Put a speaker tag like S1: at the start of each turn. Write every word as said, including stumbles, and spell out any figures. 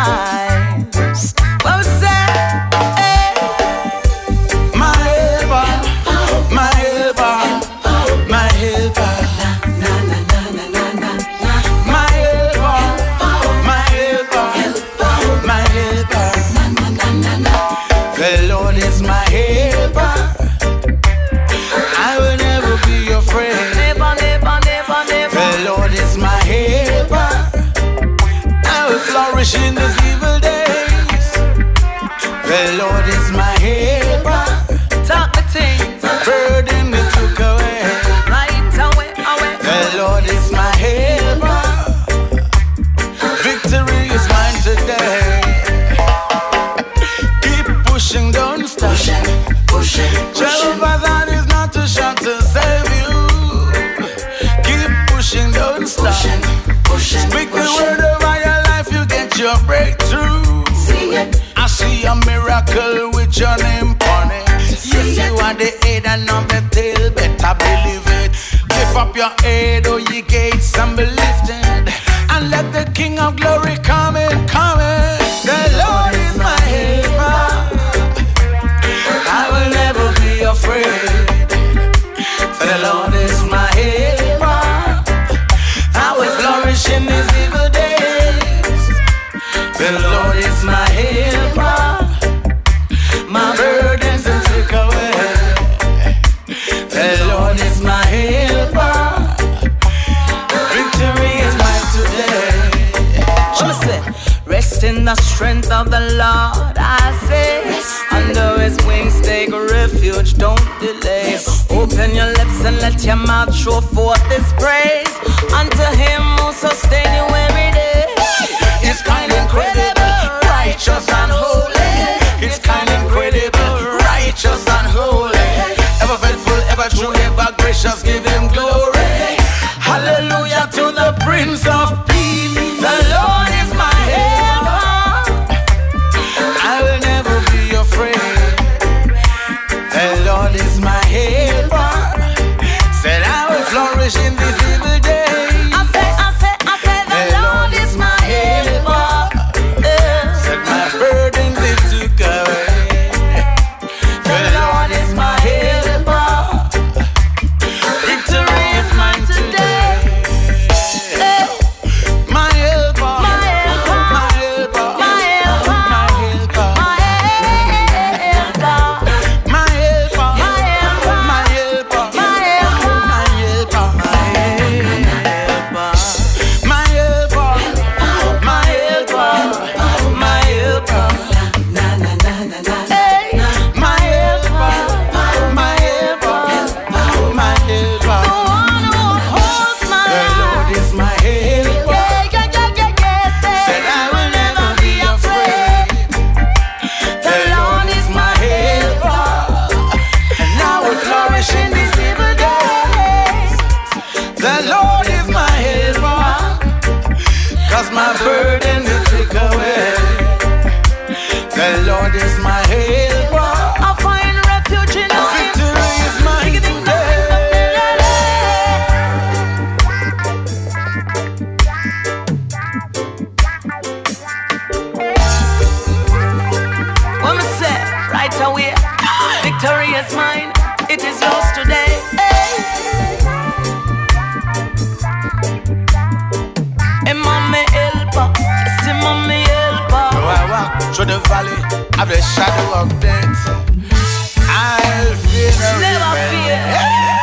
S1: times. Well said, hey.
S2: My helper, my helper, my helper. My helper, my helper, my helper. The Lord is my helper. I will never be afraid.
S1: Never, never, never, never.
S2: The Lord is my helper. I will flourish in these evil days. The Lord is my helper.
S1: Talk the things.
S2: The burden He took away.
S1: Right away, away.
S2: The Lord is my helper. Victory is mine today. Keep pushing, don't stop.
S3: Pushing, pushing, pushing.
S2: Jehovah is not too short to save you. Keep pushing, don't stop.
S3: Pushing, pushing,
S2: Speak the
S3: pushing.
S2: word over your life, you get your breakthrough.
S3: See it.
S2: I see a miracle with your name on it. Yes, you are the head and not the tail, better believe it. Lift up your head, oh ye gates, and be lifted, and let the King of Glory come in, come in. The Lord is my helper. I will never be afraid. For the Lord is my helper. I will flourish in these evil days. The Lord is my helper. My burdens He took away. The Lord is my helper. Victory is mine today.
S1: What say? Rest in the strength of the Lord, I say. Under His wings take refuge, don't delay. Open your lips and let your mouth show forth His praise. Unto Him who sustain you every day.
S2: It's kind of incredible, righteous and holy. It's kind of incredible, righteous and holy. Ever faithful, ever true, ever gracious, give Him glory. Hallelujah to the Prince of Peace. The Lord is my helper. I will never be afraid. The Lord is my helper. Said I will flourish in these evil days.
S1: I say, I say, I say, the,
S2: The
S1: Lord
S2: Lord
S1: is
S2: is
S1: my
S2: my
S1: helper. Yeah.
S2: Said my burdens He took away. The Lord is my helper. Victory is mine today.
S1: Hey.
S2: My helper,
S1: My helper.
S2: my helper,
S1: My helper.
S2: my helper,
S1: My helper.
S2: my helper,
S1: My helper.
S2: my helper,
S1: My helper.
S2: my helper, my helper, my helper, my helper, my helper,
S3: Na na na na na.
S1: Hey.
S2: my helper, my helper, my helper.
S1: The one who holds my
S2: The
S1: life.
S2: Lord is my helper.
S1: Yeah, yeah, yeah, yeah, yeah, say.
S2: Said I will never be afraid. The Lord is my helper, and I will flourish in these evil days. The Lord is my helper, 'cause my burden He took away. The Lord is my helper.
S1: I find refuge in Him.
S2: Victory is mine today.
S1: What me say? Right away. Victory is mine. It is yours today. Hey. Hey, mommy helper. See, mommy helper.
S2: Though I walk through the valley of the shadow of death, I'll fear no
S1: Never
S2: evil.
S1: fear.
S2: Hey.